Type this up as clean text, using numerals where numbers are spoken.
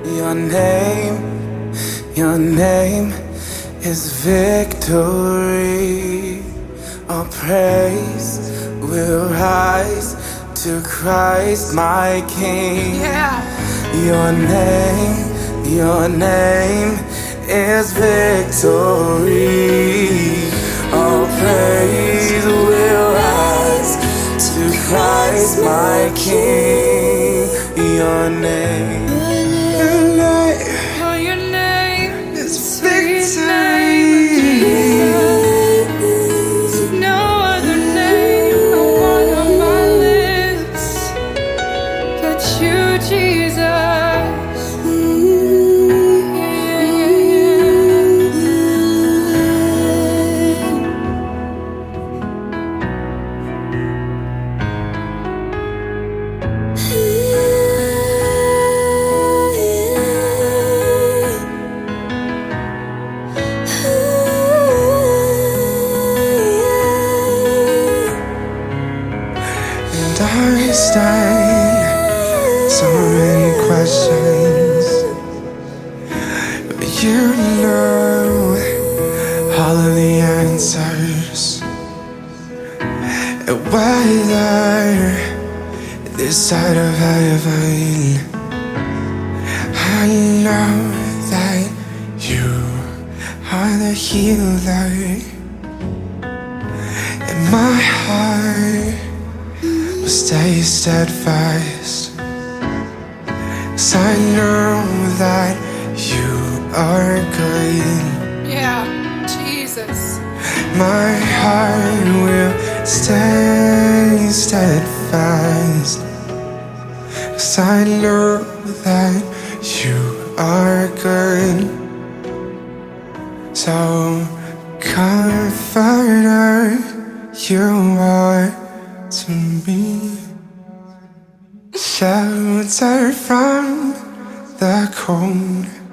Your name is victory. All praise will rise to Christ my King. Yeah. Your name is victory. All praise will rise to Christ my King. Your name is victory. No other name I want on my lips but you, Jesus. And I stand so many questions, but you know all of the answers. And whether this side of heaven, I know that you are the healer. And my heart will stay steadfast, 'cause I know that you are good. Yeah, Jesus. My heart will stay steadfast, 'cause I know that you are good. So comforter you are to me, shelter from the cold.